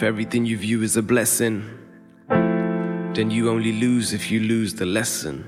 everything you view is a blessing, then you only lose if you lose the lesson.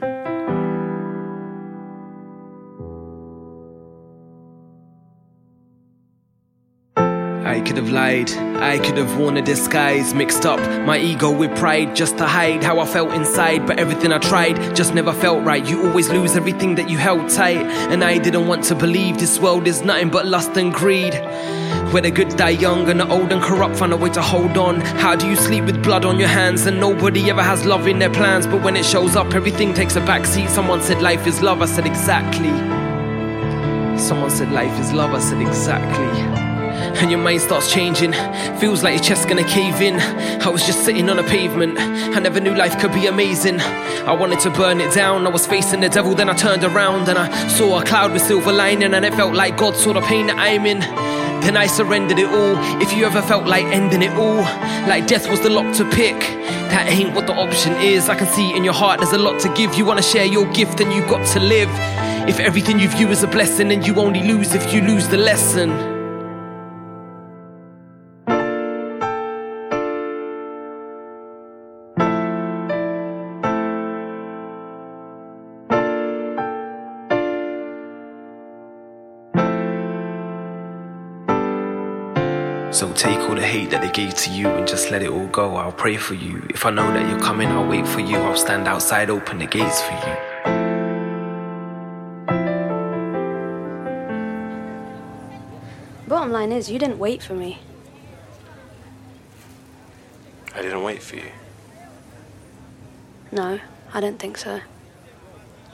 I could have lied, I could have worn a disguise, mixed up my ego with pride just to hide how I felt inside. But everything I tried just never felt right. You always lose everything that you held tight, and I didn't want to believe this world is nothing but lust and greed, where the good die young and the old and corrupt find a way to hold on. How do you sleep with blood on your hands and nobody ever has love in their plans? But when it shows up, everything takes a backseat. Someone said life is love, I said exactly. Someone said life is love, I said exactly. And your mind starts changing, feels like your chest's gonna cave in. I was just sitting on a pavement, I never knew life could be amazing. I wanted to burn it down, I was facing the devil, then I turned around and I saw a cloud with silver lining, and it felt like God saw the pain that I'm in. Then I surrendered it all. If you ever felt like ending it all, like death was the lock to pick, that ain't what the option is. I can see it in your heart, there's a lot to give. You wanna share your gift, then you got to live. If everything you view is a blessing, then you only lose if you lose the lesson. So take all the hate that they gave to you and just let it all go. I'll pray for you. If I know that you're coming, I'll wait for you. I'll stand outside, open the gates for you. Bottom line is, you didn't wait for me. I didn't wait for you. No, I don't think so.